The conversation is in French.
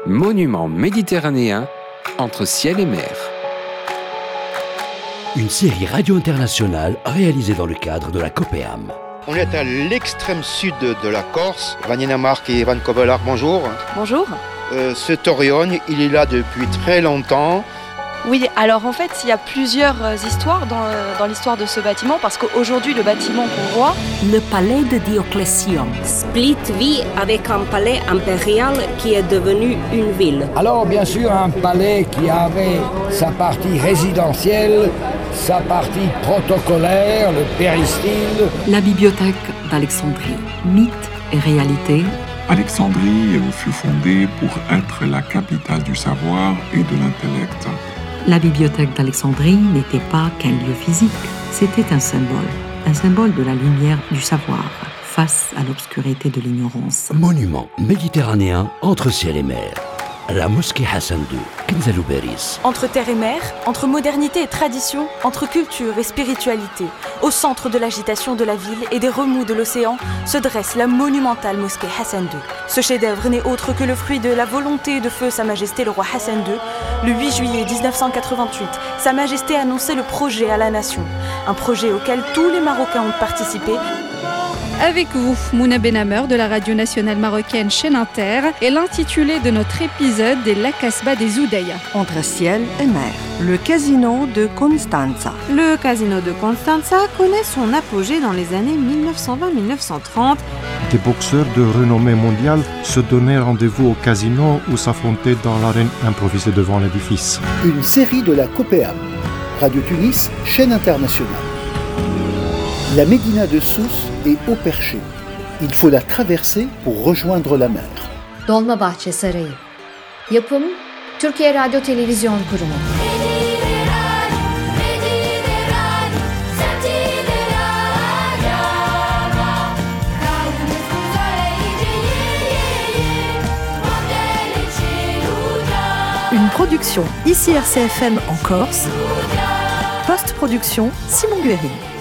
monument méditerranéen entre ciel et mer. Une série radio internationale réalisée dans le cadre de la COPEAM. On est à l'extrême sud de la Corse. Vanina Marc et Van Kobelar, bonjour. Bonjour. Ce Torrione, il est là depuis très longtemps. Oui, alors en fait, il y a plusieurs histoires dans l'histoire de ce bâtiment, parce qu'aujourd'hui, le bâtiment qu'on voit... Le palais de Dioclétien. Split vit avec un palais impérial qui est devenu une ville. Alors, bien sûr, un palais qui avait sa partie résidentielle, sa partie protocolaire, le péristyle. La bibliothèque d'Alexandrie. Mythe et réalité. Alexandrie fut fondée pour être la capitale du savoir et de l'intellect. La bibliothèque d'Alexandrie n'était pas qu'un lieu physique, c'était un symbole de la lumière du savoir face à l'obscurité de l'ignorance. Monument méditerranéen entre ciel et mer. La mosquée Hassan II, Kenza Louberis. Entre terre et mer, entre modernité et tradition, entre culture et spiritualité, au centre de l'agitation de la ville et des remous de l'océan, se dresse la monumentale mosquée Hassan II. Ce chef-d'œuvre n'est autre que le fruit de la volonté de feu Sa Majesté le roi Hassan II. Le 8 juillet 1988, Sa Majesté a annoncé le projet à la nation, un projet auquel tous les Marocains ont participé. Avec vous, Mouna Benhamer de la radio nationale marocaine Chaîne Inter et l'intitulé de notre épisode est La Casbah des Oudaya. Entre ciel et mer, le casino de Constanza. Le casino de Constanza connaît son apogée dans les années 1920-1930. Des boxeurs de renommée mondiale se donnaient rendez-vous au casino ou s'affrontaient dans l'arène improvisée devant l'édifice. Une série de la COPEAM, Radio Tunis, chaîne internationale. La Médina de Sousse est au perché. Il faut la traverser pour rejoindre la mer. Dolmabahçe Sarayı. Yapım Türkiye Radyo Televizyon Kurumu. Une production ici RCFM en Corse. Post-production Simon Guéry.